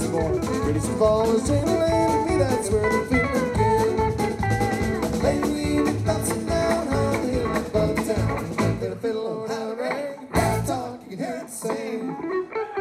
some more. Prettiest of all is Jane Lane, me, that's where the feeling begins. Lately, bouncing down on the hill above town. Got a fiddle on how to ring. Got talk, you can hear it sing.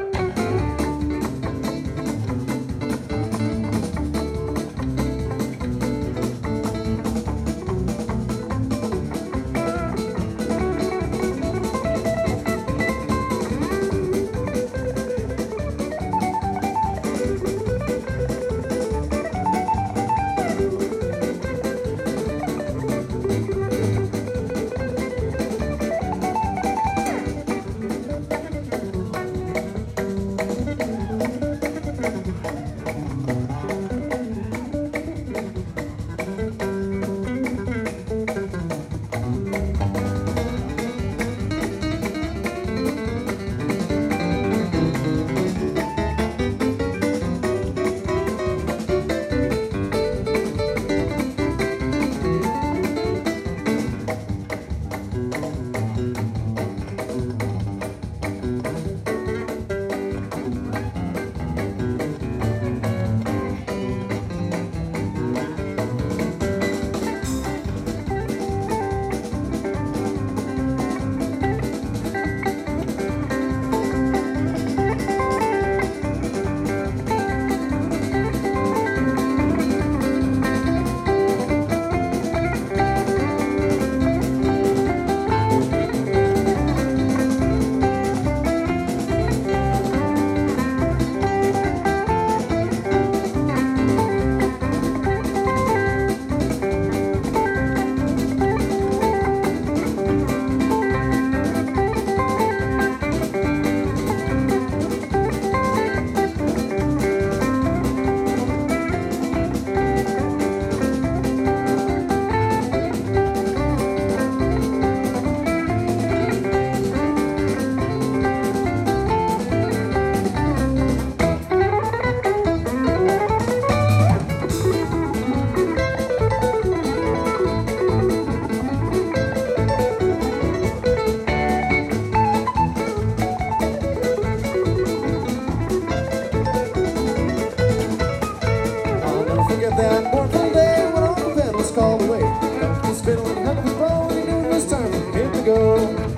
That mournful day when all the pedals called away. Dumped his fiddle and hung up his bow, and he knew it was time for him to go.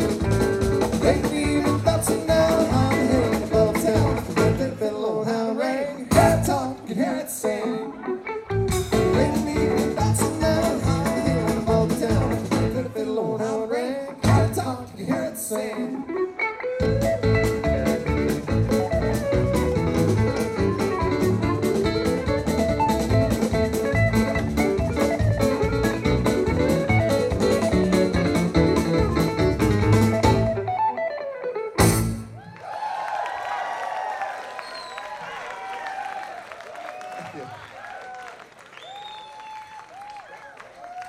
Lately, been bouncing down on the hill above town. Forget that fiddle, oh how it rang. Cat talk, you can hear it sing. Lately, been bouncing down on the hill above town. Forget that fiddle, oh how it rang. Cat talk, you can hear it sing. Yeah.